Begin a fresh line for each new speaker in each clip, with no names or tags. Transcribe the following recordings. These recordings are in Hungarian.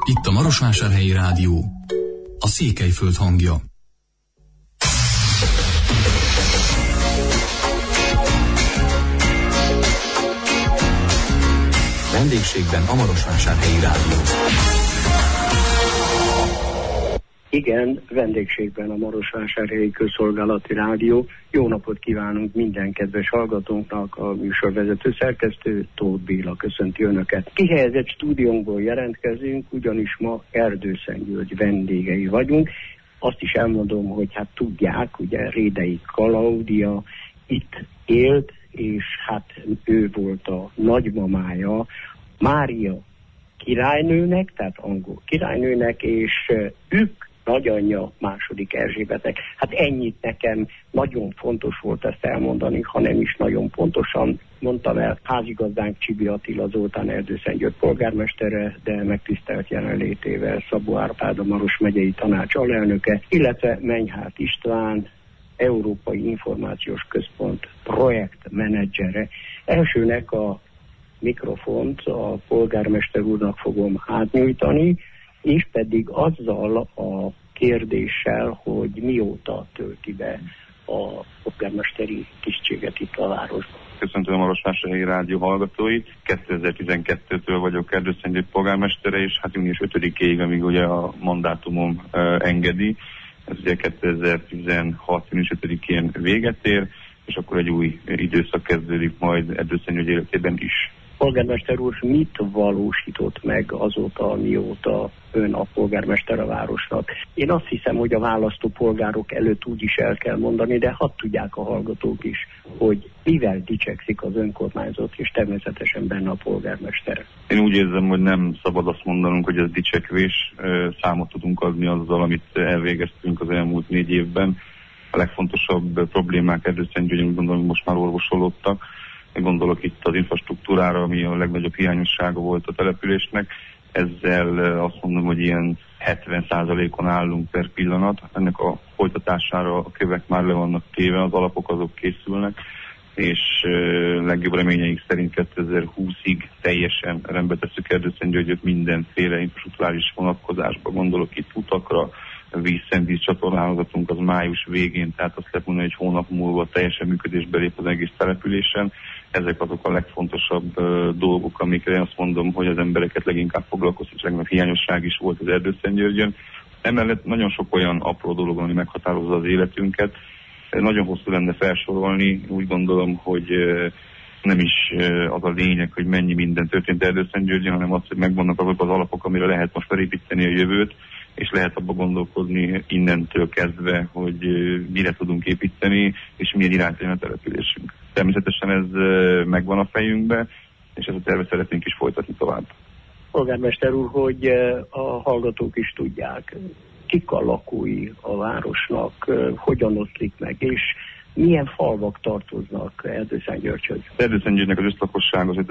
Itt a Marosvásárhelyi Rádió, a Székelyföld hangja. Vendégségben a Marosvásárhelyi Rádió.
Igen, vendégségben a Marosvásárhelyi Közszolgálati Rádió. Jó napot kívánunk minden kedves hallgatónknak, a műsorvezető szerkesztő Tóth Béla köszönti Önöket. Kihelyezett stúdiónkból jelentkezünk, ugyanis ma Erdőszentgyörgy vendégei vagyunk. Azt is elmondom, hogy hát tudják, ugye Rédei Klaudia itt élt, és hát ő volt a nagymamája Mária királynőnek, tehát angol királynőnek, és ők nagyanyja második Erzsébetnek. Hát ennyit nekem nagyon fontos volt ezt elmondani, ha nem is nagyon pontosan mondtam el. Házigazdánk Csibi Attila Zoltán Erdőszentgyörgy polgármestere, de megtisztelt jelenlétével Szabó Árpád, a Maros megyei tanács alelnöke, illetve Menyhárt István, Európai Információs Központ projektmenedzsere. Elsőnek a mikrofont a polgármester úrnak fogom átnyújtani, és pedig azzal a kérdéssel, hogy mióta tölti be a polgármesteri tisztséget itt a városban.
Köszöntöm a Marosvásárhelyi Rádió hallgatóit. 2012-től vagyok Erdőszentgyörgy polgármestere, és hát június 5-ig, amíg ugye a mandátumom engedi. Ez ugye 2016. június 5-én véget ér, és akkor egy új időszak kezdődik majd Erdőszentgyörgy életében is.
Polgármester úr, mit valósított meg azóta, mióta ön a polgármester a városnak? Én azt hiszem, hogy a választópolgárok előtt úgy is el kell mondani, de hadd tudják a hallgatók is, hogy mivel dicsekszik az önkormányzat, és természetesen benne a polgármester.
Én úgy érzem, hogy nem szabad azt mondanunk, hogy ez dicsekvés. Számot tudunk adni azzal, amit elvégeztünk az elmúlt 4 évben. A legfontosabb problémák Erdőszentgyörgyön, gondolom, most már orvosolódtak. Gondolok itt az infrastruktúrára, ami a legnagyobb hiányossága volt a településnek. Ezzel azt mondom, hogy ilyen 70%-on állunk per pillanat. Ennek a folytatására a kövek már le vannak téve, az alapok azok készülnek, és legjobb reményeink szerint 2020-ig teljesen rendbe tesszük Erdőszentgyörgyöt mindenféle infrastruktúrális vonatkozásba. Gondolok itt utakra, víz-szennyvíz csatornahálózatunk az május végén, tehát azt lehet mondani, hogy hónap múlva teljesen működésbe lép az egész településen. Ezek azok a legfontosabb dolgok, amikre azt mondom, hogy az embereket leginkább foglalkoztat, legnagyobb hiányosság is volt az Erdőszentgyörgyön. Emellett nagyon sok olyan apró dolog, ami meghatározza az életünket. Nagyon hosszú lenne felsorolni, úgy gondolom, hogy nem is az a lényeg, hogy mennyi minden történt Erdőszentgyörgyön, hanem az, hogy megvannak azok az alapok, amire lehet most felépíteni a jövőt, és lehet abba gondolkodni innentől kezdve, hogy mire tudunk építeni, és milyen irányt jön a településünk. Természetesen ez megvan a fejünkbe, és ezt a tervet szeretnénk is folytatni tovább.
Polgármester úr, hogy a hallgatók is tudják, kik a lakói a városnak, hogyan oszlik meg, és milyen falvak tartoznak Erdőszentgyörgyhöz?
Erdőszentgyörgynek az összlakosság az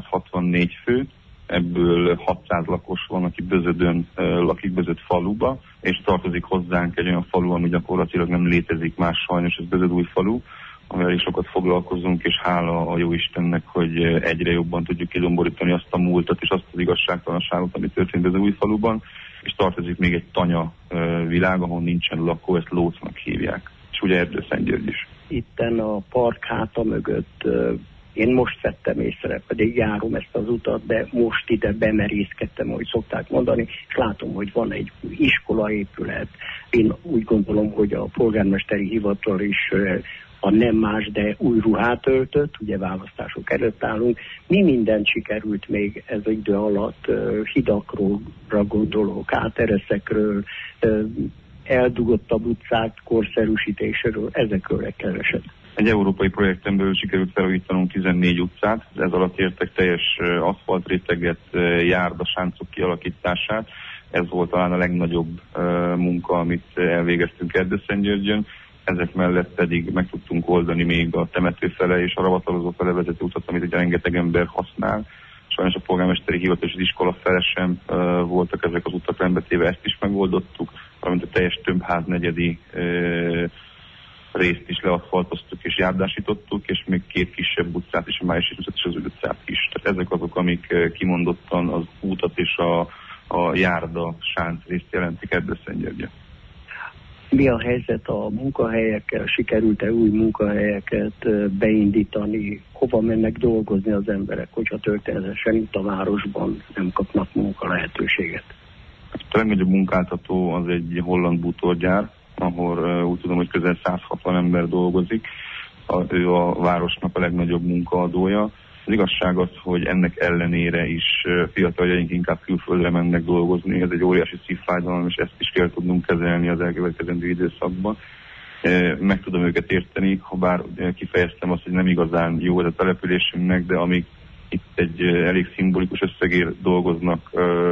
5164 fő, ebből 600 lakos van, aki Bözödön lakik, Bözöd faluba, és tartozik hozzánk egy olyan falu, ami gyakorlatilag nem létezik más sajnos, ez Bözödúj falu, amivel is sokat foglalkozunk, és hála a Jóistennek, hogy egyre jobban tudjuk kidomborítani azt a múltat és azt az igazságtalanságot, ami történt Bözödúj faluban, és tartozik még egy tanya világ, ahol nincsen lakó, ezt Lócnak hívják, és ugye Erdőszentgyörgy is.
Itten a park háta mögött én most vettem észre, pedig járom ezt az utat, de most ide bemerészkedtem, ahogy szokták mondani, és látom, hogy van egy iskolaépület. Én úgy gondolom, hogy a polgármesteri hivatal is a nem más, de új ruhát öltött, ugye választások előtt állunk. Mi mindent sikerült még ez az idő alatt, hidakról gondolok, átereszekről, eldugottabb utcák korszerűsítéséről, ezekről legkeresett.
Egy európai projekten belül sikerült felújítanunk 14 utcát, ez alatt értek teljes aszfaltréteget, járdasáncok kialakítását. Ez volt talán a legnagyobb munka, amit elvégeztünk Erdőszentgyörgyön. Ezek mellett pedig meg tudtunk oldani még a temető fele és a ravatalozó fele vezető utat, amit ugye rengeteg ember használ. Sajnos a polgármesteri hivatal és az iskola fele sem voltak ezek az utak rendbetéve, ezt is megoldottuk, valamint a teljes tömbház negyedi részt is leaszfaltoztuk és járdásítottuk, és még 2 kisebb utcát is, a Májusi utcát és az Ügy utcát is. Tehát ezek azok, amik kimondottan az útat és a a járda sáncrészt jelentik Erdőszentgyörgyön.
Mi a helyzet a munkahelyekkel? Sikerült-e új munkahelyeket beindítani? Hova mennek dolgozni az emberek, hogyha történetesen itt a városban nem kapnak munkalehetőséget?
A legnagyobb munkáltató az egy holland bútorgyár, ahol úgy tudom, hogy közel 160 ember dolgozik. Ő a városnak a legnagyobb munkaadója. Az igazság az, hogy ennek ellenére is fiataljaink inkább külföldre mennek dolgozni. Ez egy óriási szívfájdalom, és ezt is kell tudnunk kezelni az elkövetkezendő időszakban. Meg tudom őket érteni, ha bár kifejeztem azt, hogy nem igazán jó ez a településünknek, de amíg itt egy elég szimbolikus összegért dolgoznak,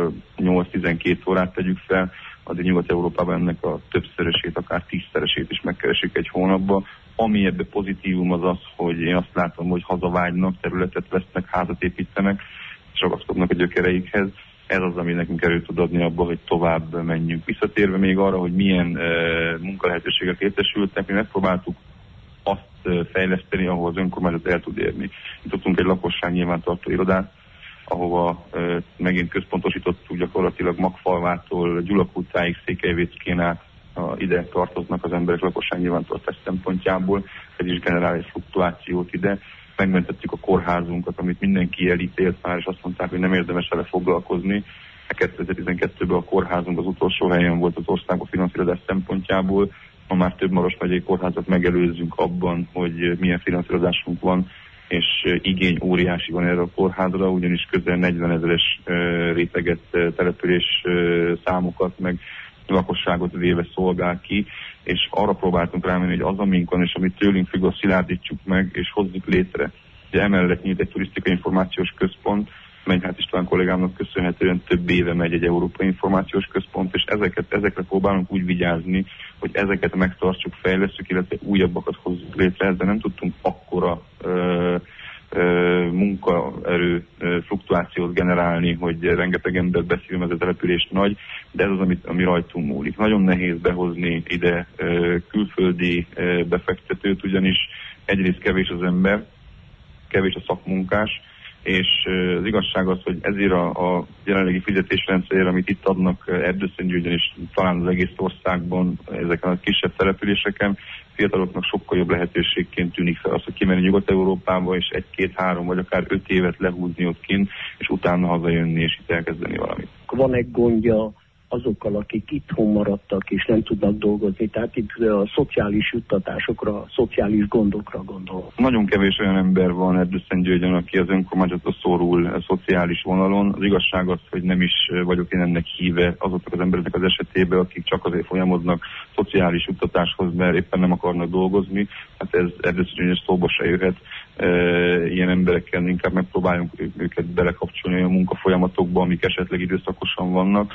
8-12 órát tegyük fel, addig Nyugat-Európában ennek a többszörösét, akár 10-szeresét is megkeresik egy hónapban. Ami ebbe pozitívum az az, hogy én azt látom, hogy hazavágynak, területet vesznek, házat építenek, és ragaszkodnak a gyökereikhez. Ez az, ami nekünk erőt tud adni abba, hogy tovább menjünk. Visszatérve még arra, hogy milyen munkalehetőségek létesültek, mi megpróbáltuk azt fejleszteni, ahol az önkormányzat el tud érni. Nyitottunk egy lakosság nyilvántartó irodát, ahova megint központosítottuk gyakorlatilag Magfalvától Gyulak utcáig, Székelyvéckén át ide tartoznak az emberek lakosság nyilvántartás szempontjából, ez is generál egy fluktuációt ide. Megmentettük a kórházunkat, amit mindenki elítélt már, és azt mondták, hogy nem érdemes vele foglalkozni. 2012-ben a kórházunk az utolsó helyen volt az országban finanszírozás szempontjából. Ma már több Maros megyei kórházat megelőzzünk abban, hogy milyen finanszírozásunk van, és igény óriási van erre a kórházra, ugyanis közel 40 000-es réteget, település számokat, meg lakosságot véve szolgál ki, és arra próbáltunk rámenni, hogy az, amink van, és amit tőlünk függ, azt szilárdítsuk meg, és hozzuk létre. Ugye emellett nyílt egy turisztikai információs központ, Menyhárt István kollégámnak köszönhetően több éve megy egy európai információs központ, és ezekre próbálunk úgy vigyázni, hogy ezeket megtartsuk, fejlesszük, illetve újabbakat hozzuk létre, de nem tudtunk akkora munkaerő fluktuációt generálni, hogy rengeteg ember beszélünk, ez a település nagy, de ez az, ami rajtunk múlik. Nagyon nehéz behozni ide külföldi befektetőt, ugyanis egyrészt kevés az ember, kevés a szakmunkás, és az igazság az, hogy ezért a jelenlegi fizetésrendszerére, amit itt adnak Erdőszentgyörgyön és talán az egész országban, ezeken a kisebb településeken, fiataloknak sokkal jobb lehetőségként tűnik fel az, hogy kimenni Nyugat-Európába, és 1-2-3 vagy akár 5 évet lehúzni ott kint, és utána hazajönni, és itt elkezdeni valamit.
Van egy gondja azokkal, akik itthon maradtak, és nem tudnak dolgozni, tehát itt a szociális juttatásokra, a szociális gondokra gondol.
Nagyon kevés olyan ember van Erdőszentgyörgyön, aki az önkormányzatra szorul a szociális vonalon. Az igazság az, hogy nem is vagyok én ennek híve azoknak az embereknek az esetében, akik csak azért folyamodnak szociális juttatáshoz, mert éppen nem akarnak dolgozni. Hát ez Erdőszentgyörgyön szóba se jöhet. Ilyen emberekkel inkább megpróbáljunk őket belekapcsolni a munkafolyamatokba, amik esetleg időszakosan vannak.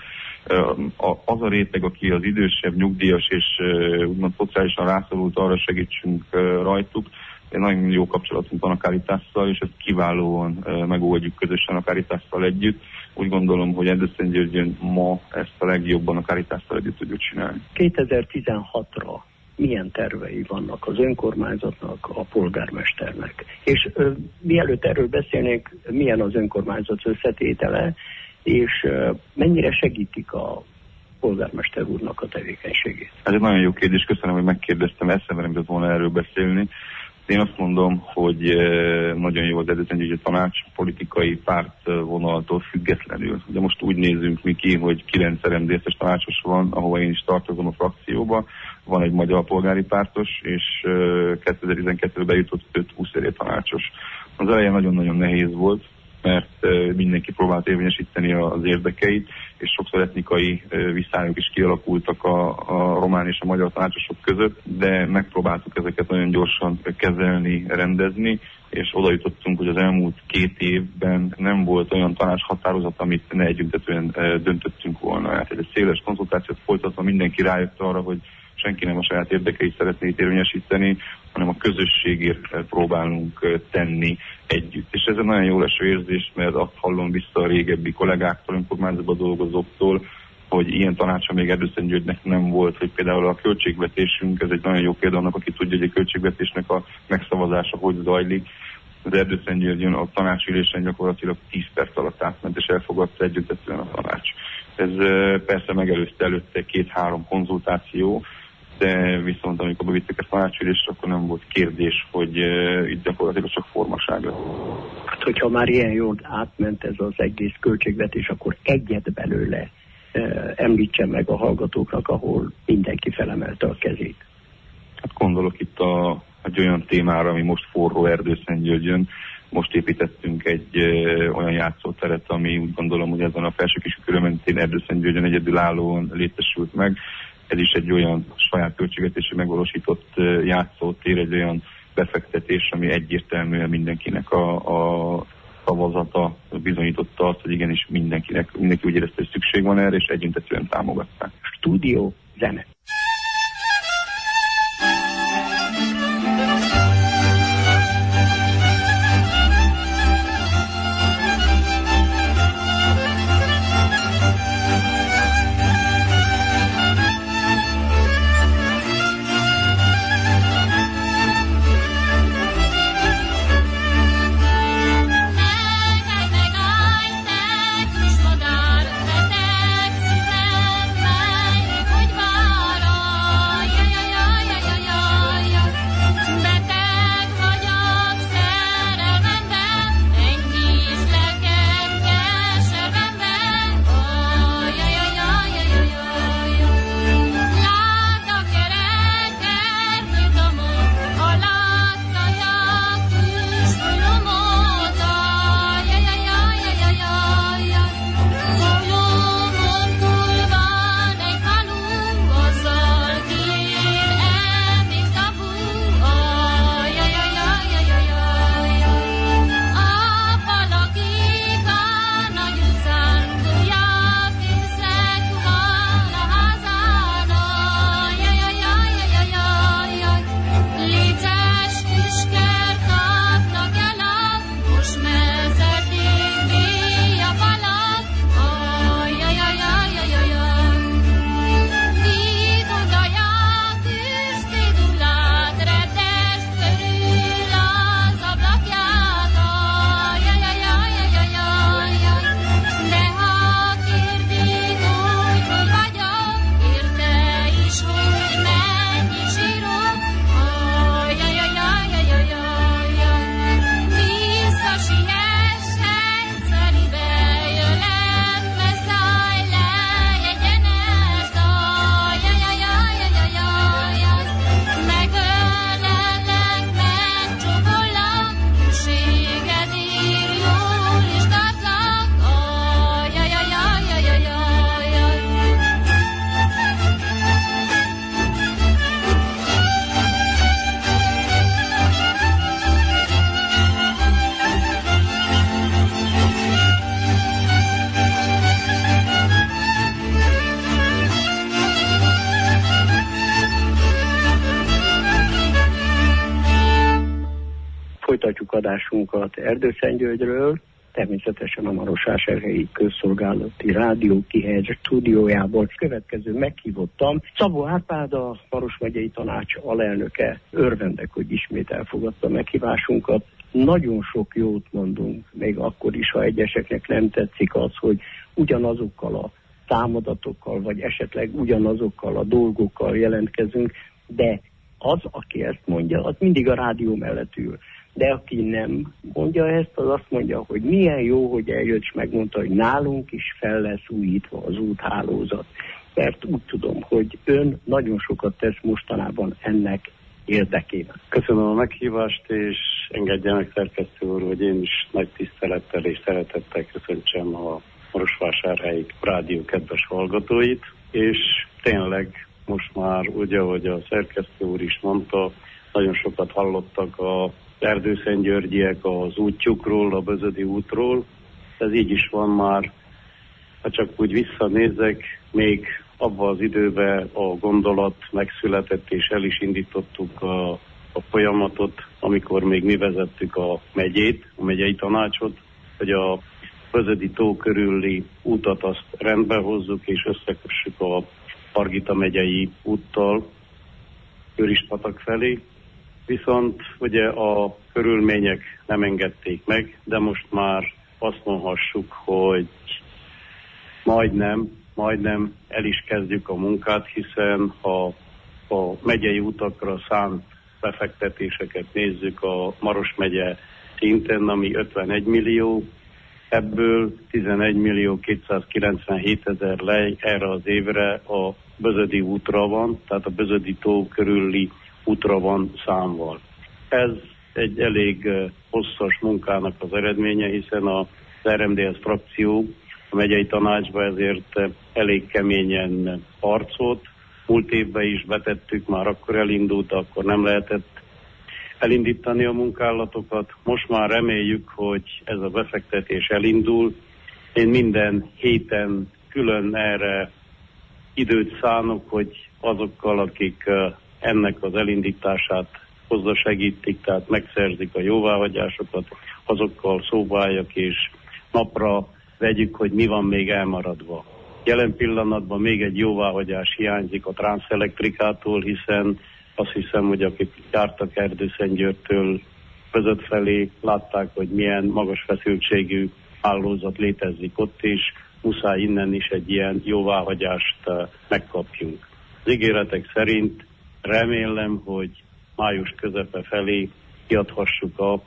Az a réteg, aki az idősebb, nyugdíjas és úgymond szociálisan rászorult, arra segítsünk rajtuk. Nagyon jó kapcsolatunk van a Caritásszal, és ezt kiválóan megoldjuk közösen a Caritásszal együtt. Úgy gondolom, hogy Erdőszentgyörgyön ma ezt a legjobban a Caritásszal együtt tudjuk csinálni.
2016-ra milyen tervei vannak az önkormányzatnak, a polgármesternek? És mielőtt erről beszélnénk, milyen az önkormányzat összetétele, és mennyire segítik a polgármester úrnak a tevékenységét? Ez egy
nagyon jó kérdés, köszönöm, hogy megkérdeztem, eszembe nem tudott volna erről beszélni. Én azt mondom, hogy nagyon jó az Erdőszentgyörgyi tanács, politikai pártvonaltól függetlenül. Ugye most úgy nézünk mi ki, hogy 9 RMDSZ-es tanácsos van, ahova én is tartozom a frakcióba, van egy magyar polgári pártos, és 2012-ben bejutott 5 20 tanácsos. Az elején nagyon-nagyon nehéz volt, mert mindenki próbált érvényesíteni az érdekeit, és sokszor etnikai viszonyok is kialakultak a román és a magyar tanácsosok között, de megpróbáltuk ezeket nagyon gyorsan kezelni, rendezni, és oda jutottunk, hogy az elmúlt 2 évben nem volt olyan tanácshatározat, amit ne együttetően döntöttünk volna. Hát egy széles konzultációt folytatva mindenki rájött arra, hogy senki nem a saját érdekeit szeretné érvényesíteni, hanem a közösségért próbálunk tenni együtt. És ez egy nagyon jó leső érzés, mert azt hallom vissza a régebbi kollégáktól, önkormányzatban dolgozóktól, hogy ilyen tanácsa még Erdőszentgyörgynek nem volt, hogy például a költségvetésünk, ez egy nagyon jó példa annak, aki tudja, hogy a költségvetésnek a megszavazása hogy zajlik. Az Erdőszentgyörgyön a tanácsülésen gyakorlatilag 10 perc alatt átment, és elfogadta együttetően a tanács. Ez persze megelőzte előtte 2-3 konzultáció, de viszont amikor bevitték ezt tanácsülésre, akkor nem volt kérdés, hogy itt gyakorlatilag csak formaság lesz.
Hát, hogyha már ilyen jól átment ez az egész költségvetés, akkor egyet belőle említsen meg a hallgatóknak, ahol mindenki felemelte a kezét.
Hát gondolok itt egy olyan témára, ami most forró Erdőszentgyörgyön. Most építettünk egy olyan játszóteret, ami úgy gondolom, hogy ezen a Felsőkisúlykörő mentén Erdőszentgyörgyön egyedülállóan létesült meg. Ez is egy olyan saját költségvetési megvalósított játszótér, egy olyan befektetés, ami egyértelműen mindenkinek a szavazata bizonyította azt, hogy igenis mindenki úgy érezte, hogy szükség van erre, és együttetően támogatták.
Stúdió zene. Folytatjuk adásunkat Erdőszentgyörgyről, természetesen a Marosvásárhelyi Közszolgálati Rádió kihelyezett stúdiójából. Következő meghívottam Szabó Árpád, a Maros megyei tanács alelnöke. Örvendek, hogy ismét elfogadta meghívásunkat. Nagyon sok jót mondunk, még akkor is, ha egyeseknek nem tetszik az, hogy ugyanazokkal a számadatokkal, vagy esetleg ugyanazokkal a dolgokkal jelentkezünk, de az, aki ezt mondja, az mindig a rádió mellett ül. De aki nem mondja ezt, az azt mondja, hogy milyen jó, hogy eljött, és megmondta, hogy nálunk is fel lesz újítva az úthálózat. Mert úgy tudom, hogy ön nagyon sokat tesz mostanában ennek érdekében.
Köszönöm a meghívást, és engedje meg, szerkesztő úr, hogy én is nagy tisztelettel és szeretettel köszöntsem a Marosvásárhelyi Rádió kedves hallgatóit, és tényleg most már, ugye, ahogy a szerkesztő úr is mondta, nagyon sokat hallottak a erdőszentgyörgyiek az útjukról, a Bözödi útról. Ez így is van már, ha csak úgy visszanézek, még abban az időben a gondolat megszületett, és el is indítottuk a folyamatot, amikor még mi vezettük a megyét, a megyei tanácsot, hogy a Bözödi tó körüli útat azt rendbe hozzuk, és összekössük a Margita megyei úttal Őrispatak felé. Viszont ugye a körülmények nem engedték meg, de most már azt mondhassuk, hogy majdnem majdnem el is kezdjük a munkát, hiszen ha a megyei utakra szánt befektetéseket nézzük a Maros megye szinten, ami 51 millió, ebből 11.297.000 lej erre az évre a Bözödi útra van, tehát a Bözödi tó körüli útra van számval. Ez egy elég hosszas munkának az eredménye, hiszen az RMDSZ frakció a megyei tanácsba ezért elég keményen harcolt. Múlt évben is betettük, már akkor elindult, akkor nem lehetett elindítani a munkálatokat. Most már reméljük, hogy ez a befektetés elindul. Én minden héten külön erre időt szánok, hogy azokkal, akik ennek az elindítását hozzásegítik, tehát megszerzik a jóváhagyásokat, azokkal szóba álljak, és napra vegyük, hogy mi van még elmaradva. Jelen pillanatban még egy jóváhagyás hiányzik a Transelektrikától, hiszen azt hiszem, hogy akik jártak Erdőszentgyörgytől között felé, látták, hogy milyen magas feszültségű hálózat létezik ott, és muszáj innen is egy ilyen jóváhagyást megkapjunk. Az ígéretek szerint remélem, hogy május közepe felé kiadhassuk a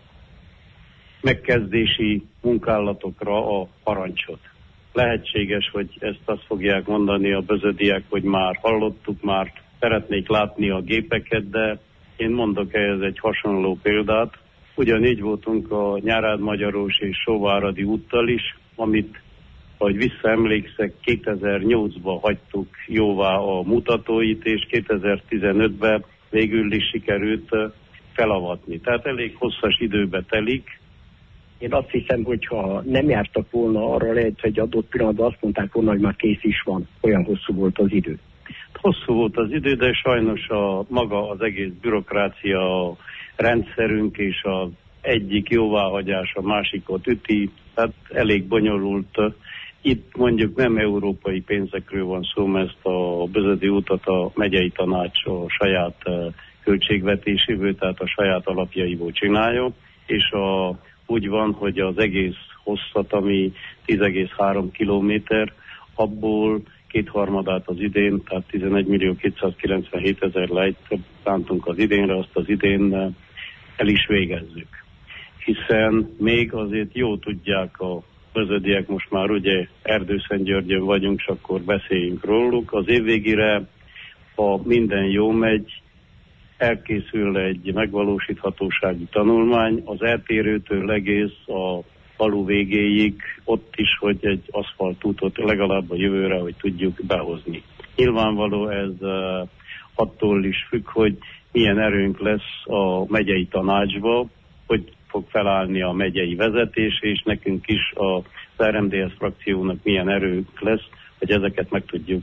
megkezdési munkálatokra a parancsot. Lehetséges, hogy ezt azt fogják mondani a bözödiek, hogy már hallottuk, már szeretnék látni a gépeket, de én mondok ehhez egy hasonló példát. Ugyanígy voltunk a Nyárád-Magyarós és Sóváradi úttal is, amit, ahogy visszaemlékszek, 2008-ban hagytuk jóvá a mutatóit, és 2015-ben végül is sikerült felavatni. Tehát elég hosszas időbe telik.
Én azt hiszem, hogy ha nem jártak volna arra, lehet, hogy adott pillanatban azt mondták volna, hogy már kész is van. Olyan hosszú volt az idő.
Hosszú volt az idő, de sajnos maga az egész bürokrácia, a rendszerünk és az egyik jóváhagyás a másikot üti, tehát elég bonyolult. Itt mondjuk nem európai pénzekről van szó, mert ezt a Bözödi útat a megyei tanács a saját költségvetéséből, tehát a saját alapjaiból csinálja, és úgy van, hogy az egész hosszat, ami 10,3 kilométer, abból kétharmadát az idén, tehát 11.297.000 lejt szántunk az idénre, azt az idén el is végezzük. Hiszen még azért jó tudják a bözödiek, most már ugye Erdőszentgyörgyön vagyunk, és akkor beszéljünk róluk. Az év végére, ha minden jó megy, elkészül egy megvalósíthatósági tanulmány, az eltérőtől egész a falu végéig, ott is, hogy egy aszfaltútot legalább a jövőre, hogy tudjuk behozni. Nyilvánvaló ez attól is függ, hogy milyen erőnk lesz a megyei tanácsba, hogy fog felállni a megyei vezetés, és nekünk is az RMDSZ frakciónak milyen erőnk lesz, hogy ezeket meg tudjuk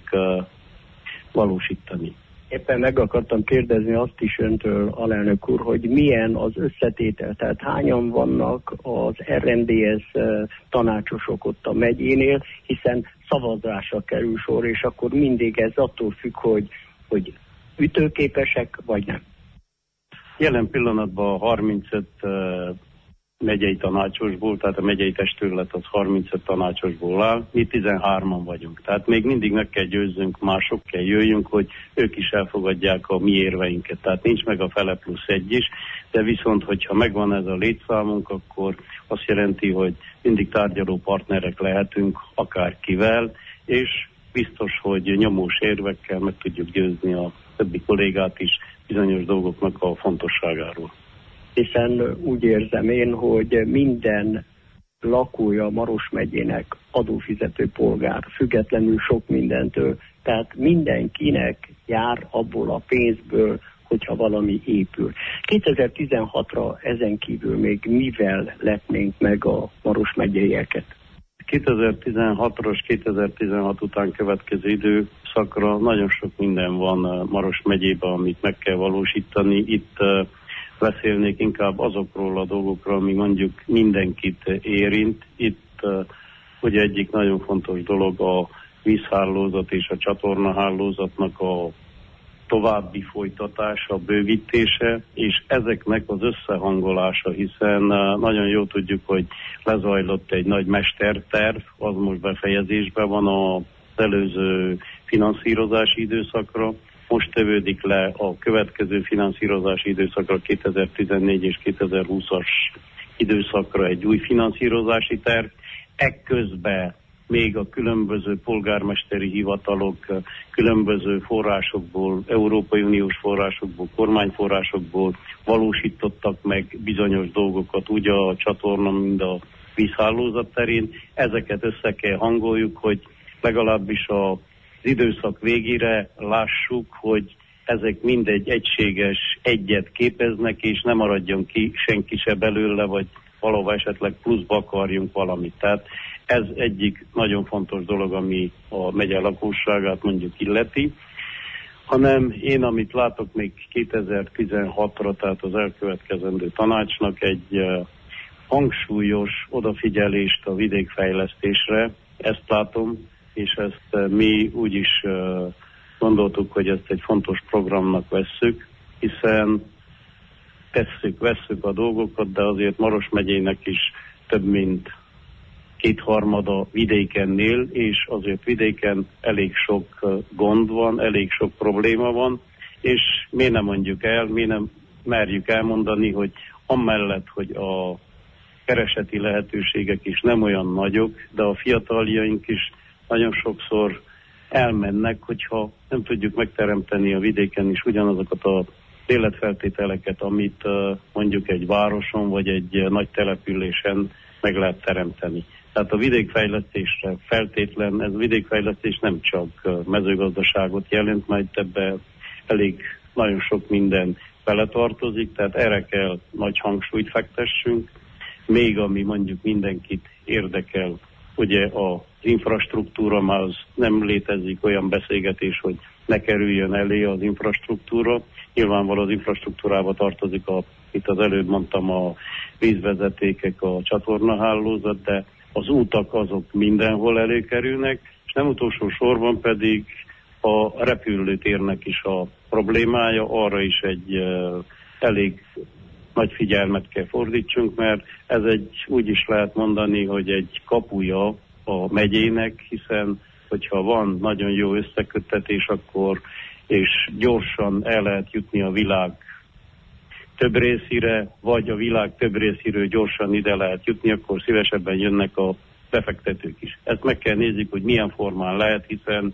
valósítani.
Éppen meg akartam kérdezni azt is öntől, alelnök úr, hogy milyen az összetétel, tehát hányan vannak az RMDSZ tanácsosok ott a megyénél, hiszen szavazásra kerül sor, és akkor mindig ez attól függ, hogy ütőképesek, vagy nem.
Jelen pillanatban 35 megyei tanácsosból, tehát a megyei testület az 35 tanácsosból áll, mi 13-an vagyunk. Tehát még mindig meg kell győzzünk, mások kell jöjjünk, hogy ők is elfogadják a mi érveinket. Tehát nincs meg a fele plusz egy is, de viszont, hogyha megvan ez a létszámunk, akkor azt jelenti, hogy mindig tárgyaló partnerek lehetünk akárkivel, és biztos, hogy nyomós érvekkel meg tudjuk győzni a többi kollégát is bizonyos dolgoknak a fontosságáról.
Hiszen úgy érzem én, hogy minden lakója Maros megyének adófizető polgár, függetlenül sok mindentől, tehát mindenkinek jár abból a pénzből, hogyha valami épül. 2016-ra ezen kívül még mivel lepnénk meg a Maros megyeieket?
2016-ros, 2016 után következő időszakra nagyon sok minden van Maros megyében, amit meg kell valósítani. Itt beszélnék inkább azokról a dolgokról, ami mondjuk mindenkit érint. Itt ugye egyik nagyon fontos dolog a vízhálózat és a csatornahálózatnak a további folytatása, bővítése, és ezeknek az összehangolása, hiszen nagyon jól tudjuk, hogy lezajlott egy nagy mesterterv, az most befejezésben van a előző finanszírozási időszakra. Most tevődik le a következő finanszírozási időszakra, 2014 és 2020-as időszakra egy új finanszírozási terv. Ekközben még a különböző polgármesteri hivatalok különböző forrásokból, Európai Uniós forrásokból, kormányforrásokból valósítottak meg bizonyos dolgokat, úgy a csatorna, mint a vízhálózat terén. Ezeket össze kell hangoljuk, hogy legalábbis az időszak végére lássuk, hogy ezek mindegy egységes egyet képeznek, és nem maradjon ki senki se belőle, vagy valahol esetleg pluszba akarjunk valamit. Tehát ez egyik nagyon fontos dolog, ami a megye lakosságát mondjuk illeti. Hanem én, amit látok még 2016-ra, tehát az elkövetkezendő tanácsnak egy hangsúlyos odafigyelést a vidékfejlesztésre, ezt látom, és ezt mi úgy is gondoltuk, hogy ezt egy fontos programnak vesszük, hiszen vesszük a dolgokat, de azért Maros megyének is több mint 2/3 vidéken, és azért vidéken elég sok gond van, elég sok probléma van, és miért nem mondjuk el, miért nem merjük elmondani, hogy amellett, hogy a kereseti lehetőségek is nem olyan nagyok, de a fiataljaink is nagyon sokszor elmennek, hogyha nem tudjuk megteremteni a vidéken is ugyanazokat az életfeltételeket, amit mondjuk egy városon vagy egy nagy településen meg lehet teremteni. Tehát a vidékfejlesztésre feltétlen, ez a vidékfejlesztés nem csak mezőgazdaságot jelent, majd ebbe elég nagyon sok minden beletartozik, tehát erre kell nagy hangsúlyt fektessünk. Még ami mondjuk mindenkit érdekel, ugye az infrastruktúra, már az nem létezik olyan beszélgetés, hogy ne kerüljön elé az infrastruktúra. Nyilvánvalóan az infrastruktúrába tartozik, itt az előbb mondtam, a vízvezetékek, a csatornahálózat, de az útak azok mindenhol előkerülnek, és nem utolsó sorban pedig a repülőtérnek is a problémája, arra is egy elég nagy figyelmet kell fordítsunk, mert ez úgy is lehet mondani, hogy egy kapuja a megyének, hiszen hogyha van nagyon jó összeköttetés, akkor és gyorsan el lehet jutni a világ több részére, vagy a világ több részéről gyorsan ide lehet jutni, akkor szívesebben jönnek a befektetők is. Ezt meg kell nézzük, hogy milyen formán lehet, hiszen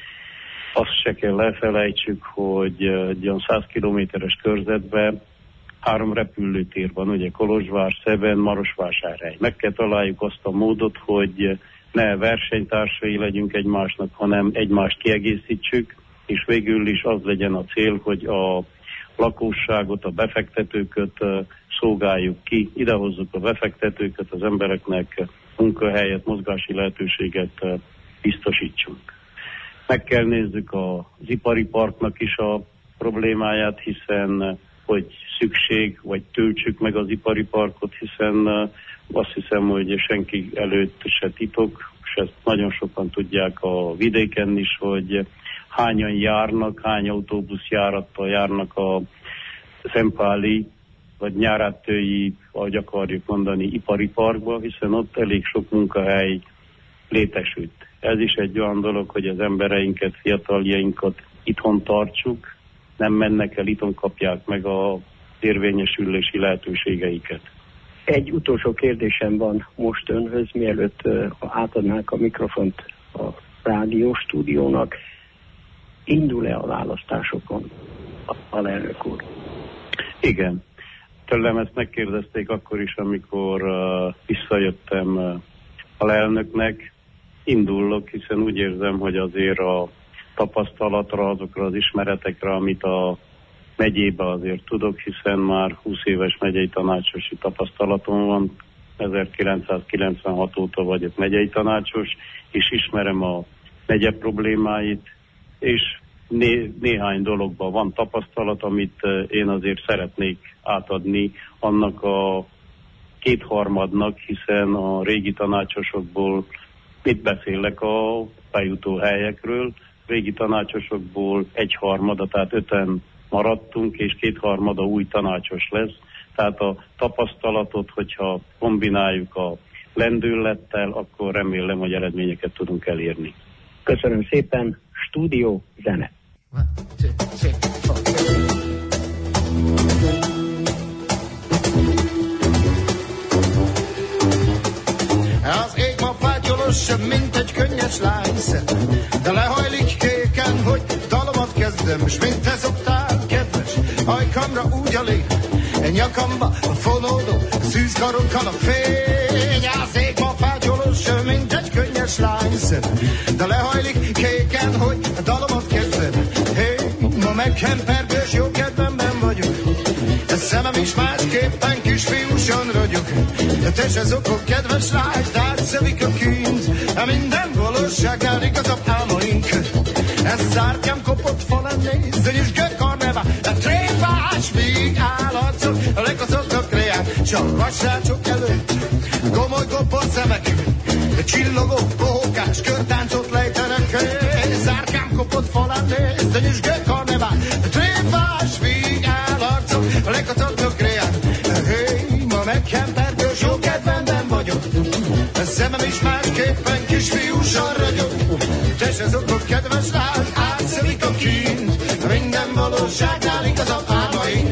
azt se kell elfelejtsük, hogy egy olyan 100 kilométeres körzetben 3 repülőtér van, ugye Kolozsvár, Szeben, Marosvásárhely. Meg kell találjuk azt a módot, hogy ne versenytársai legyünk egymásnak, hanem egymást kiegészítsük, és végül is az legyen a cél, hogy a lakosságot, a befektetőket szolgáljuk ki, idehozzuk a befektetőket, az embereknek munkahelyet, mozgási lehetőséget biztosítsunk. Meg kell nézzük az ipari parknak is a problémáját, hiszen hogy szükség, vagy töltsük meg az ipari parkot, hiszen azt hiszem, hogy senki előtt se titok, és ezt nagyon sokan tudják a vidéken is, hogy hányan járnak, hány autóbuszjárattal járnak a Szempáli, vagy Nyáráttői, ahogy akarjuk mondani, ipari parkba, hiszen ott elég sok munkahely létesült. Ez is egy olyan dolog, hogy az embereinket, fiataljainkat itthon tartsuk, nem mennek el, itthon kapják meg a érvényesülési lehetőségeiket.
Egy utolsó kérdésem van most önhöz, mielőtt átadnák a mikrofont a rádióstúdiónak. Indul-e a választásokon a alelnök úr?
Igen. Tőlem ezt megkérdezték akkor is, amikor visszajöttem alelnöknek. Indulok, hiszen úgy érzem, hogy azért a tapasztalatra, azokra az ismeretekre, amit a megyébe azért tudok, hiszen már 20 éves megyei tanácsosi tapasztalatom van, 1996 óta vagyok megyei tanácsos, és ismerem a megye problémáit, és néhány dologban van tapasztalat, amit én azért szeretnék átadni annak a 2/3, hiszen a régi tanácsosokból mit beszélek a bejutó helyekről, régi tanácsosokból 1/3, tehát 5-en maradtunk, és 2/3 új tanácsos lesz. Tehát a tapasztalatot, hogyha kombináljuk a lendülettel, akkor remélem, hogy eredményeket tudunk elérni.
Köszönöm szépen, stúdió, zene.
Az ég ma fátyolosabb, mint egy könnyes lány, de lehajlik kéken, hogy dalomat kezdem, s mint te szoktál, kedves, ajkamra úgy a lép, nyakamba fonódó, szűz karokkal a fény. Az ég ma fátyolosabb, mint egy könnyes lány, de lehajlik kéken, hogy dalomat kezdem. Hé, ma meghempergős, jó kedvemben vagyok, szemem is másképpen kisfiúsan ragyog. Te se zokog, kedves lány, tárcevik a kint, minden valóságnál igazabb álmaink. Ez szártyám kopott falán nézzen, és gökarneva, tréfás víg állatszok, a legkocognak reák, csak vasrácsok előtt, gomoly kopott szemek, csillogó bohókás körtáncot lejtenek. Szárkám kopott falán nézzen, és gökarneva, tréfás víg állatszok, a legkocognak reák. Hey, ma meghempergős, jó kedvemben vagyok, a szemem is másképpen kisfiúsan ragyog. Te se zokog, kedves lány, átszelik a kint, minden valóságnál igazabb álmaink.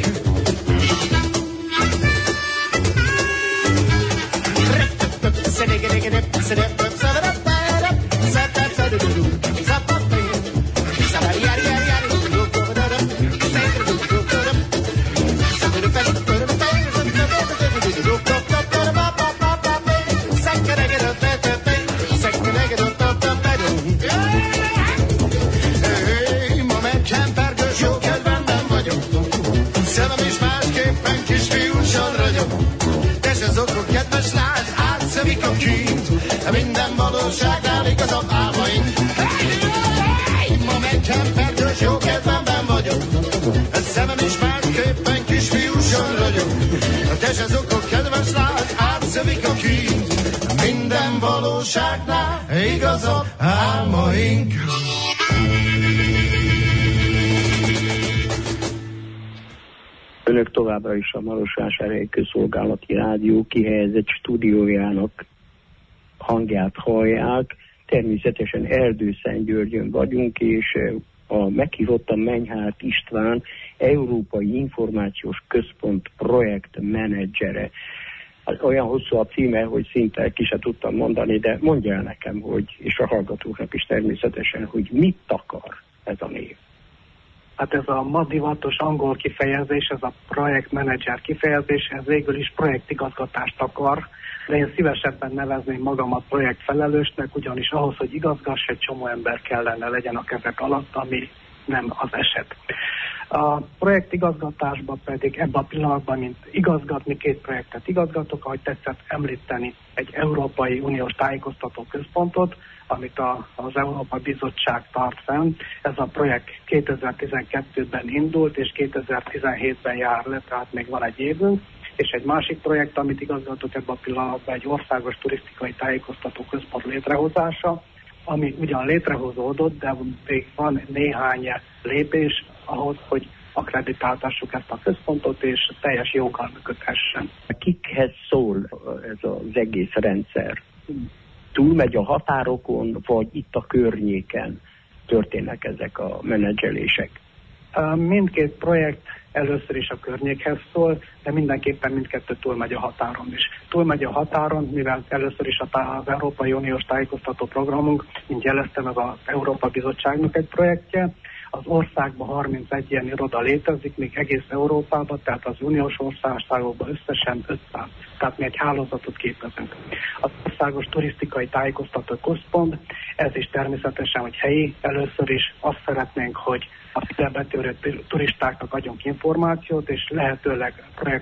Minden valóságnál igazabb álmaink. Ma meghempergős, jó kedvemben vagyok, a szemem is másképpen kisfiúsan ragyog. Te se zokog, kedves lány, átszövik a kint, minden valóságnál igazabb álmaink.
Önök továbbra is a Marosvásárhelyi Közszolgálati Rádió kihelyezett stúdiójának hangját hallják. Természetesen Erdőszentgyörgyön vagyunk, és a meghívottam Menyhárt István, Európai Információs Központ projektmenedzsere. Olyan hosszú a címe, hogy szinte ki se tudtam mondani, de mondja el nekem, hogy, és a hallgatóknak is természetesen, hogy mit akar ez a név.
Hát ez a ma divatos angol kifejezés, ez a projektmenedzser kifejezés, ez végül is projektigazgatást akar, de én szívesebben nevezném magamat projektfelelősnek, ugyanis ahhoz, hogy igazgass, egy csomó ember kellene legyen a kezek alatt, ami nem az eset. A projektigazgatásban pedig ebben a pillanatban, mint igazgatni, 2 projektet igazgatok, ahogy tetszett említeni, egy Európai Uniós Tájékoztató Központot, amit az Európai Bizottság tart fenn. Ez a projekt 2012-ben indult, és 2017-ben jár le, tehát még van egy évünk. És egy másik projekt, amit igazgatok ebben a pillanatban, egy országos turisztikai tájékoztató központ létrehozása, ami ugyan létrehozódott, de még van néhány lépés ahhoz, hogy akkreditáltassuk ezt a központot, és teljes joggal működhessen.
Kikhez szól ez az egész rendszer? Túlmegy a határokon, vagy itt a környéken történnek ezek a menedzselések?
Mindkét projekt először is a környékhez szól, de mindenképpen mindkettő túlmegy a határon is. Túlmegy a határon, mivel először is az Európai Uniós Tájékoztató Programunk, mint jeleztem, ez az Európa Bizottságnak egy projektje. Az országban 31 ilyen iroda létezik, még egész Európában, tehát az uniós országokban összesen 500. Tehát mi egy hálózatot képezünk. Az Országos Turisztikai Tájékoztató Központ, ez is természetesen, hogy helyi. Először is azt szeretnénk, hogy a ide betörő turistáknak adjunk információt, és lehetőleg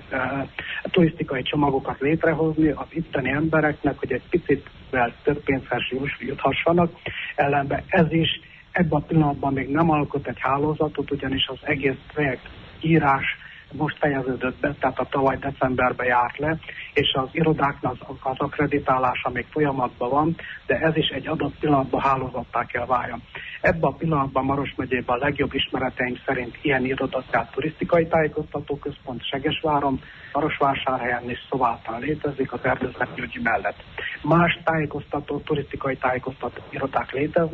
turisztikai csomagokat létrehozni az itteni embereknek, hogy egy picit több pénzhez juthassanak. Ellenben ez is ebben a pillanatban még nem alkot egy hálózatot, ugyanis az egész projekt írás most fejeződött be, tehát a tavaly decemberben járt le, és az irodáknak az akkreditálása még folyamatban van, de ez is egy adott pillanatban hálózattá kell váljon. Ebben a pillanatban Maros megyében a legjobb ismereteim szerint ilyen iroda, tehát turisztikai tájékoztató központ Segesváron, Marosvásárhelyen és Szovátán létezik az Erdőszentgyörgyi mellett. Más turisztikai tájékoztató irodák léteznek,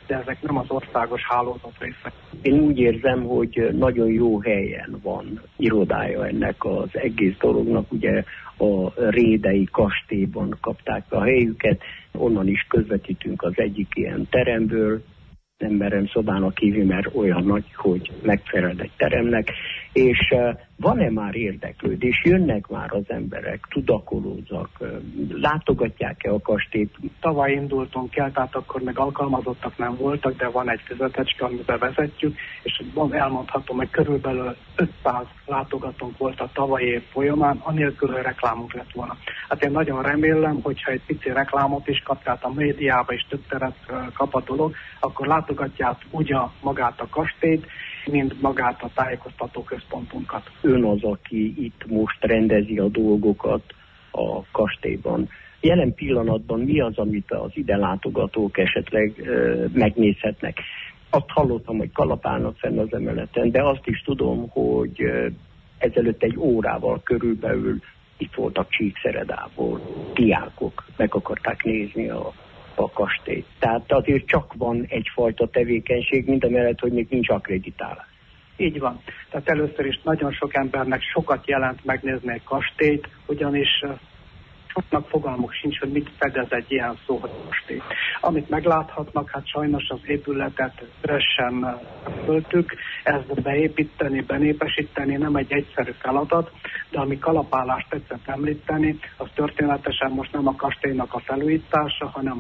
de ezek nem az országos hálózat része.
Én úgy érzem, hogy nagyon jó helyen van irodája ennek az egész dolognak, ugye a rédei kastélyban kapták a helyüket, onnan is közvetítünk az egyik ilyen teremből, nem merem szobának hívni, mert olyan nagy, hogy megfelel egy teremnek, és van-e már érdeklődés, jönnek már az emberek, tudakolódzak, látogatják-e a kastélyt?
Tavaly indultunk el, tehát akkor még alkalmazottak nem voltak, de van egy füzetecske, amiben vezetjük, és elmondhatom, hogy körülbelül 500 látogatónk volt a tavalyi év folyamán, anélkül, hogy reklámunk lett volna. Hát én nagyon remélem, hogyha egy pici reklámot is kap, tehát a médiába is több teret kap a dolog, akkor látogatják úgy magát a kastélyt, mint magát a tájékoztató központunkat.
Ön az, aki itt most rendezi a dolgokat a kastélyban. Jelen pillanatban mi az, amit az ide látogatók esetleg megnézhetnek? Azt hallottam, hogy kalapálnak fenn az emeleten, de azt is tudom, hogy ezelőtt egy órával körülbelül itt voltak Csíkszeredából diákok, meg akarták nézni a kastélyt. Tehát azért csak van egyfajta tevékenység, mindamellett, hogy még nincs akkreditálás.
Így van. Tehát először is nagyon sok embernek sokat jelent megnézni egy kastélyt, ugyanis soknak fogalmuk sincs, hogy mit fedez egy ilyen szó, hogy kastély. Amit megláthatnak, hát sajnos az épületet üresen föltük, ezt beépíteni, benépesíteni nem egy egyszerű feladat, de ami kalapálást tetszett említeni, az történetesen most nem a kastélynak a felújítása, hanem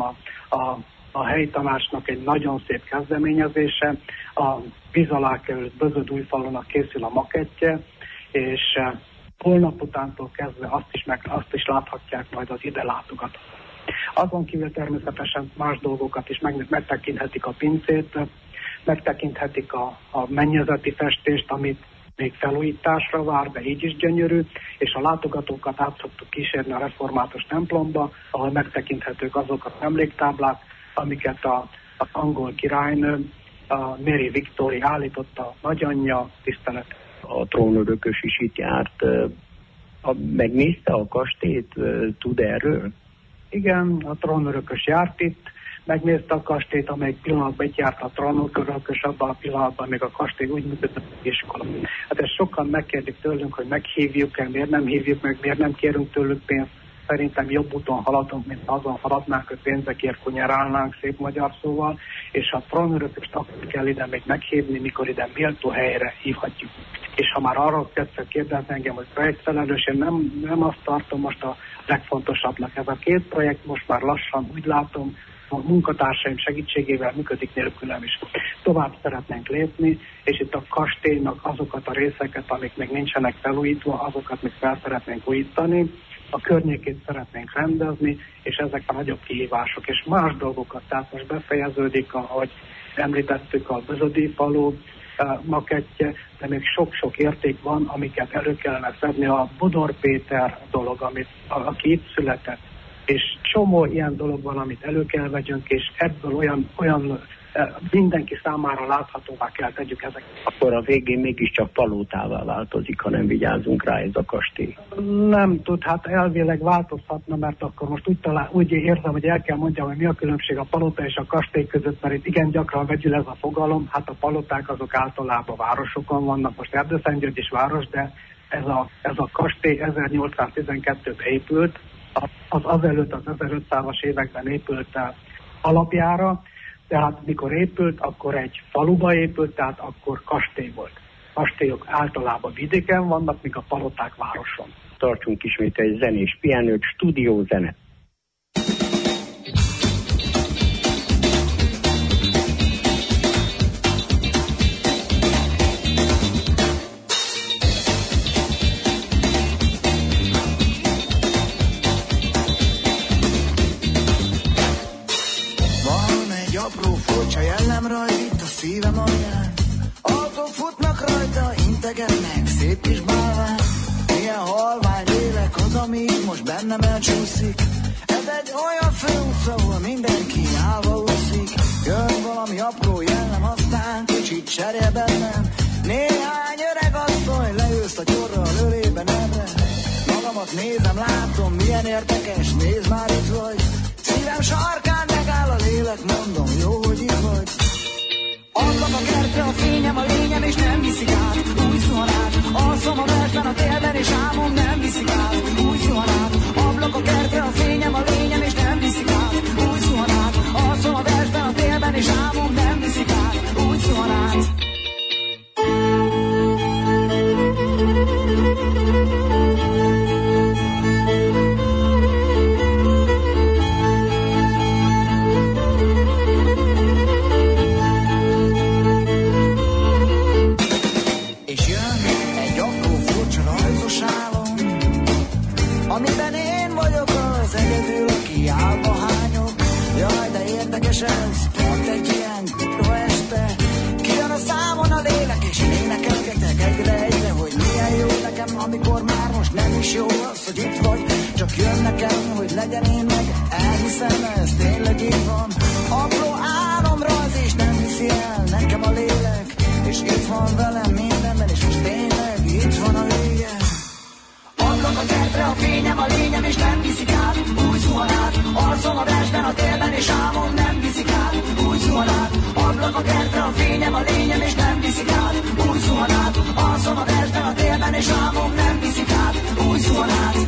a helytanácsnak egy nagyon szép kezdeményezése. A víz alá került Bözödújfalunak készül a makettje, és holnap utántól kezdve azt is láthatják majd az ide látogatók. Azon kívül természetesen más dolgokat is megtekinthetik a pincét, megtekinthetik a mennyezeti festést, amit még felújításra vár, de így is gyönyörű, és a látogatókat át szoktuk kísérni a református templomba, ahol megtekinthetők azok az emléktáblák, amiket az angol királynő, a Mary Victoria állította a nagyanyja tisztelet.
A trónörökös is itt járt. Megnézte a kastélyt? Tud erről?
Igen, a trónörökös járt itt, megnézte a kastélyt, amelyik pillanatban itt járt a trónörökös, abban a pillanatban még a kastély úgy működött, az iskola. Hát ezt sokan megkérdik tőlünk, hogy meghívjuk-e, miért nem hívjuk meg, miért nem kérünk tőlük pénzt. Szerintem jobb úton haladunk, mint azon haladnánk, hogy pénzekért kunyerálnánk, szép magyar szóval, és a trónörököst akkor kell ide még meghívni, mikor ide méltó helyre hívhatjuk. És ha már arra tetszett kérdezni engem, hogy projektfelelős, én nem azt tartom most a legfontosabbnak. Ez a két projekt most már lassan úgy látom, a munkatársaim segítségével működik nélkülem is. Tovább szeretnénk lépni, és itt a kastélynak azokat a részeket, amik még nincsenek felújítva, azokat még fel szeretnénk újítani, a környékét szeretnénk rendezni, és ezek a nagyobb kihívások, és más dolgokat. Tehát most befejeződik, ahogy említettük, a Bözödújfalu makettje, de még sok-sok érték van, amiket elő kellene szedni. A Bodor Péter dolog, aki itt született, és csomó ilyen dolog van, amit elő kell vegyünk, és ebből olyan mindenki számára láthatóvá kell tegyük ezeket.
Akkor a végén mégiscsak palotává változik, ha nem vigyázunk rá ez a kastély.
Nem tud, hát elvileg változhatna, mert akkor most úgy érzem, hogy el kell mondjam, hogy mi a különbség a palota és a kastély között, mert itt igen gyakran vegyül ez a fogalom. Hát a paloták azok általában városokon vannak, most Erdőszentgyörgy is város, de ez a kastély 1812-ben épült, azelőtt az 1500-as években épült alapjára, tehát mikor épült, akkor egy faluba épült, tehát akkor kastély volt. Kastélyok általában vidéken vannak, míg a paloták városon.
Tartsunk ismét egy zenés pihenőt, stúdiózene.
Szívem alján, autók futnak rajta, integetnek szép kis bálván. Milyen halvány lélek az, ami most bennem elcsúszik. Ez egy olyan főutca, ahol mindenki állva úszik. Jön valami apró jellem, aztán kicsit cserél bennem. Néhány öreg asszony leülsz a gyorra a lölében erre. Magamat nézem, látom, milyen érdekes, nézd már itt vagy. Szívem sarkán megáll a lélek, mondom, jó, hogy itt vagy. Ablak a kertre, a fényem, a lényem, és nem viszik át. Úgy zuhan át, alszom a versben, a télben, és álmom nem viszik át. Úgy zuhan át, ablak a kertre, a fényem, a lényem, és nem viszik át. Úgy zuhan át, alszom a versben, a télben, és álmom nem viszik át. Úgy zuhan át. Amiben én vagyok az egyedül, aki álba hányok. Jaj, de érdekes ez, pont egy ilyen kurva este. Kijön a számon a lélek, és én énekelgetek egyre, hogy milyen jó nekem, amikor már most nem is jó az, hogy itt vagy. Csak jön nekem, hogy legyen én meg, elhiszem, ez tényleg így van. Apró álomra az is nem hiszi el nekem a lélek, és itt van velem mindenben, és most tényleg itt van a vége. Ablak a kertre, a fényem, a lényem, és nem viszik át. Úgy zuhan át, alszom a versben, a télben, és álmom nem viszik át. Úgy zuhan át, ablak a kertre, a fényem, a lényem, és nem viszik át. Úgy zuhan át, alszom a versben, a télben, és álmom nem viszik át. Úgy zuhan át.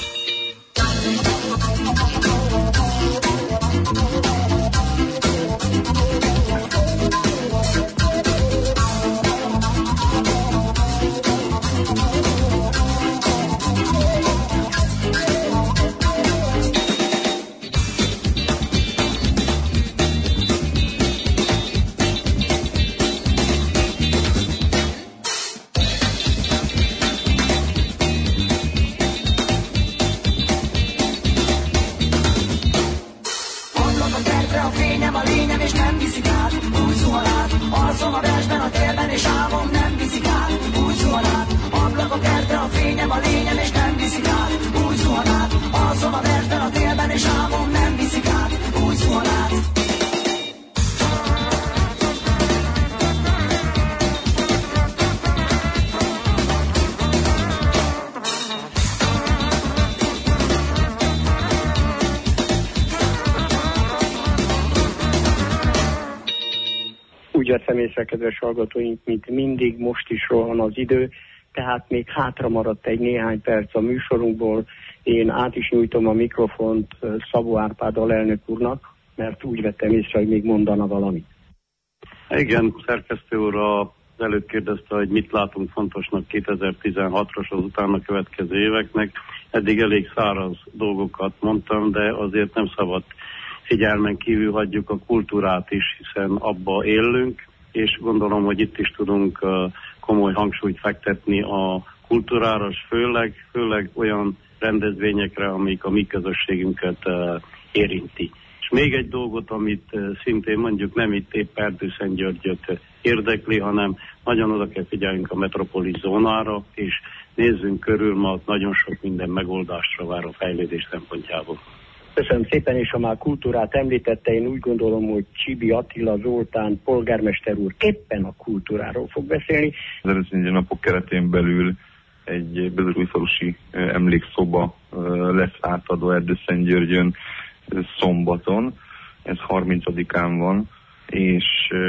Alszom a versben, a télben, és álmom nem viszik át. Úgy zuhan át, ablak a kertre, a fényem, a lényem, és nem viszik át. Úgy zuhan át, alszom a versben, a télben, és álmom nem viszik át. Úgy zuhan át.
Úgy veszem észre, kedves hallgatóink, mint mindig, most is rohan az idő, tehát még hátra maradt egy néhány perc a műsorunkból. Én át is nyújtom a mikrofont Szabó Árpád alelnök úrnak, mert úgy vettem észre, hogy még mondana valamit.
Igen, szerkesztő úr az előbb kérdezte, hogy mit látunk fontosnak 2016-ras az utána következő éveknek. Eddig elég száraz dolgokat mondtam, de azért nem szabad figyelmen kívül hagyjuk a kultúrát is, hiszen abba élünk, és gondolom, hogy itt is tudunk komoly hangsúlyt fektetni a kultúrára, és főleg olyan rendezvényekre, amik a mi közösségünket érinti. És még egy dolgot, amit szintén mondjuk nem itt épp Erdőszentgyörgyöt érdekli, hanem nagyon oda kell figyeljünk a metropolis zónára, és nézzünk körül, ma nagyon sok minden megoldásra vár a fejlődés szempontjából.
Köszönöm szépen, és ha már kultúrát említette, én úgy gondolom, hogy Csibi Attila Zoltán polgármester úr éppen a kultúráról fog beszélni.
Az Erdőszentgyörgyi napok keretén belül egy Bezerújfalusi emlékszoba lesz átadva Erdőszentgyörgyön szombaton, ez 30-án van, és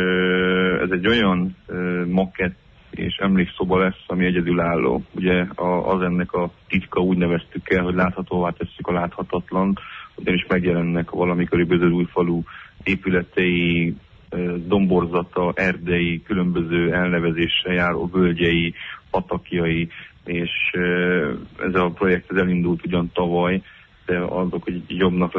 ez egy olyan makett és emlékszoba lesz, ami egyedülálló. Ugye az ennek a titka, úgy neveztük el, hogy láthatóvá tesszük a láthatatlant, ugyanis megjelennek a valamikori Bezerújfalu épületei, domborzata, erdei, különböző elnevezéssel járó völgyei, patakjai, és ez a projekt elindult ugyan tavaly, de azok, hogy jobbnak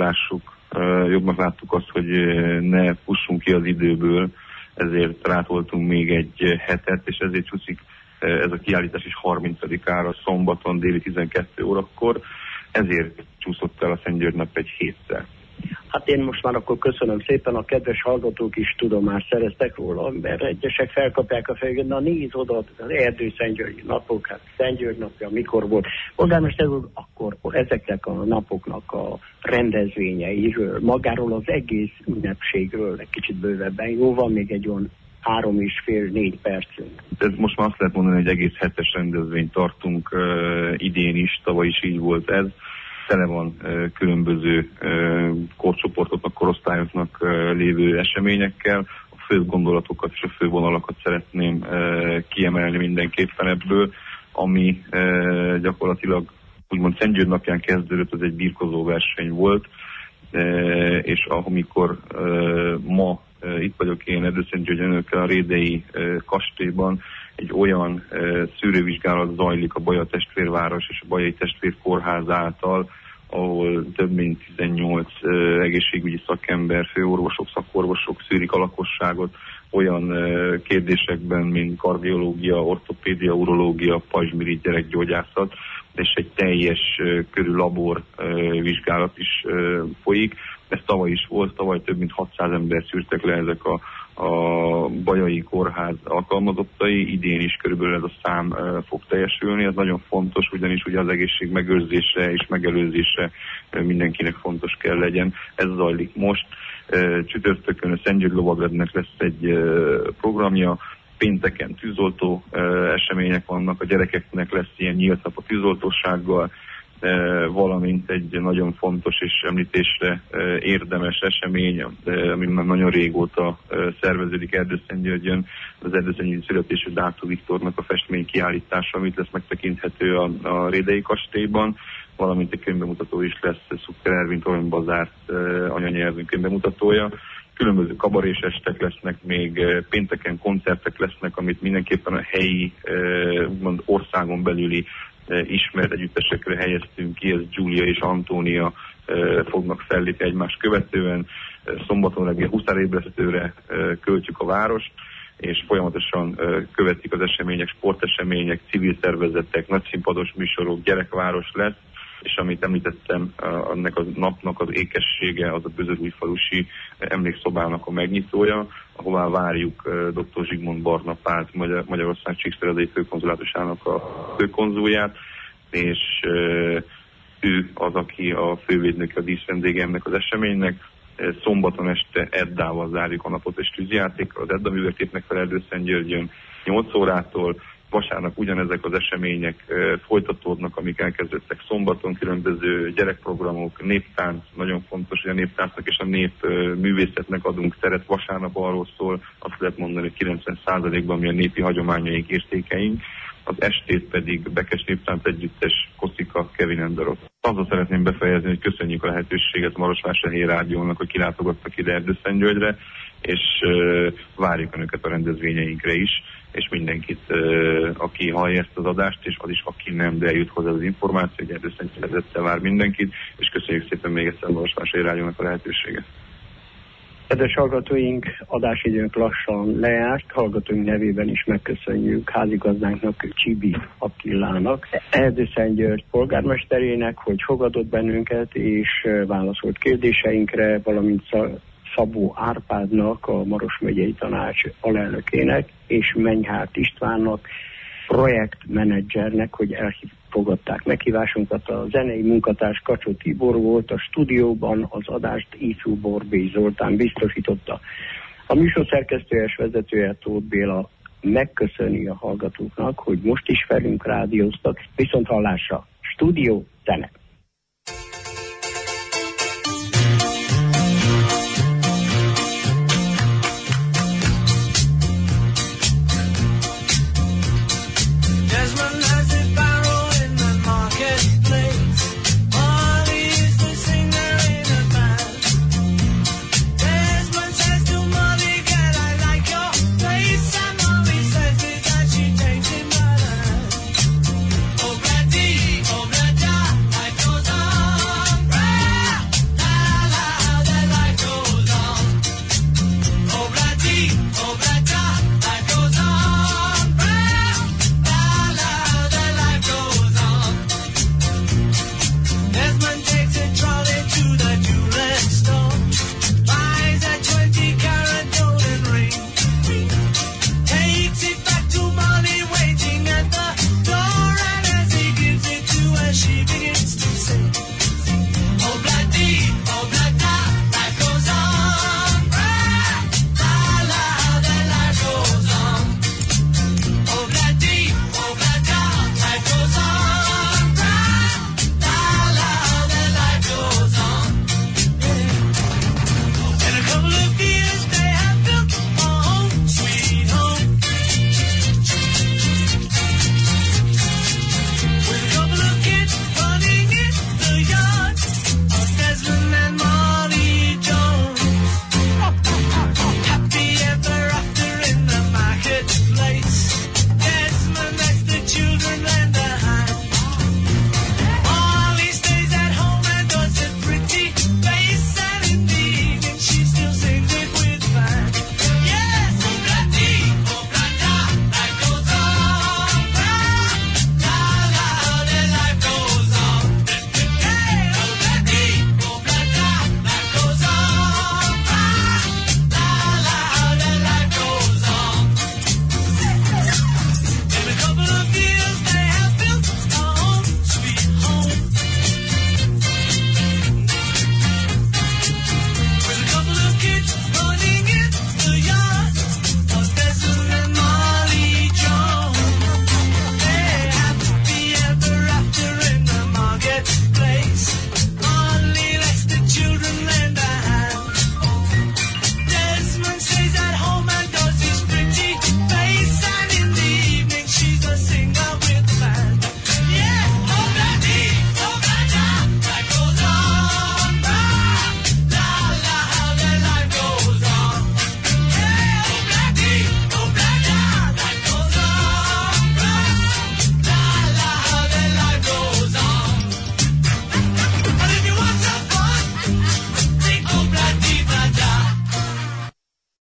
láttuk azt, hogy ne fussunk ki az időből, ezért rátoltunk még egy hetet, és ezért csúszik ez a kiállítás is 30-ára, szombaton déli 12 órakor, ezért csúszott el a Szentgyörgy nap egy hétszer.
Hát én most már akkor köszönöm szépen, a kedves hallgatók is tudomást szereztek róla, mert egyesek felkapják a fejüket, na nézz oda, az Erdőszentgyörgyi napok, hát Szentgyörgy napja mikor volt. Polgármester úr, akkor ezeknek a napoknak a rendezvényeiről, magáról az egész ünnepségről egy kicsit bővebben. Jó, van még egy olyan 3,5-4 percünk.
Ez most már azt lehet mondani, hogy egész hetes rendezvényt tartunk idén is, tavaly is így volt ez. Tele van különböző korcsoportoknak, korosztályoknak lévő eseményekkel. A fő gondolatokat és a fő vonalakat szeretném kiemelni mindenképpen ebből, ami gyakorlatilag úgymond Szent György napján kezdődött, az egy birkozó verseny volt, és amikor ma itt vagyok én Erdőszentgyörgyön, önökkel a Rédei kastélyban, egy olyan szűrővizsgálat zajlik a Baja testvérváros és a Bajai testvérkórház által, ahol több mint 18 egészségügyi szakember, főorvosok, szakorvosok szűrik a lakosságot olyan kérdésekben, mint kardiológia, ortopédia, urológia, pajzsmirigy, gyerekgyógyászat, és egy teljes körű labor vizsgálat is folyik. Ez tavaly is volt, tavaly több mint 600 ember szűrtek le ezek a Bajai kórház alkalmazottai, idén is körülbelül ez a szám fog teljesülni. Ez nagyon fontos, ugyanis ugye az egészség megőrzése és megelőzése mindenkinek fontos kell legyen. Ez zajlik most. Csütörtökön a Szent György Lovagrednek lesz egy programja, pénteken tűzoltó események vannak, a gyerekeknek lesz ilyen nyílt nap a tűzoltósággal, valamint egy nagyon fontos és említésre érdemes esemény, ami már nagyon régóta szerveződik Erdőszentgyörgyön, az Erdőszentgyörgyi születésű Dátó Viktornak a festmény kiállítása, amit lesz megtekinthető a Rédei kastélyban, valamint egy könyvbemutató is lesz, Szukker Ervin Toronybazárt anyanyelvű könyvbemutatója. Különböző kabarés estek lesznek, még pénteken koncertek lesznek, amit mindenképpen a helyi, úgymond országon belüli ismert együttesekre helyeztünk ki, ez Giulia és Antónia fognak fellépni egymást követően. Szombaton reggel huszárébresztőre költjük a várost, és folyamatosan követik az események, sportesemények, civil szervezetek, nagyszínpados műsorok, gyerekváros lesz, és amit említettem, ennek a napnak az ékessége az a Bözörújfalusi emlékszobának a megnyitója, ahová várjuk dr. Zsigmond Barna Pált, Magyarország Csíkszeredei főkonzulátusának a főkonzulját, és ő az, aki a fővédnöke, a díszvendége ennek az eseménynek. Szombaton este Eddával zárjuk a napot és tűzjátékkal, az Edda műveképnek fel Erdőszentgyörgyön 8 órától. Vasárnap ugyanezek az események folytatódnak, amik elkezdődtek szombaton, különböző gyerekprogramok, néptánc, nagyon fontos, hogy a néptáncnak és a népművészetnek adunk teret. Vasárnap arról szól, azt lehet mondani, hogy 90%-ban mi a népi hagyományaink, értékeink, az estét pedig Bekes Néptánc Együttes, Koszika, Kevin Enderot. Azzal szeretném befejezni, hogy köszönjük a lehetőséget Marosvásárhelyi Rádiónak, hogy kilátogattak ide Erdőszentgyörgyre, és várjuk önöket a rendezvényeinkre is, és mindenkit, aki hallja ezt az adást, és az is, aki nem, de eljut hozzá az információ, hogy Erdőszentgyörgyre vár mindenkit, és köszönjük szépen még egyszer a Marosvásárhelyi Rádiónak a lehetőséget.
Kedves hallgatóink, adásidőnk lassan lejárt, hallgatóink nevében is megköszönjük házigazdánknak, Csibi Attilának, Erdőszentgyörgy polgármesterének, hogy fogadott bennünket és válaszolt kérdéseinkre, valamint Szabó Árpádnak, a Maros megyei tanács alelnökének, és Menyhárt Istvánnak, projektmenedzsernek, hogy elfogadták meghívásunkat. A zenei munkatárs Kacsó Tibor volt, a stúdióban az adást Iszú Borbély Zoltán biztosította. A műsor szerkesztője és vezetője Tóth Béla megköszöni a hallgatóknak, hogy most is velünk rádióztak, viszont hallásra, stúdió, zene.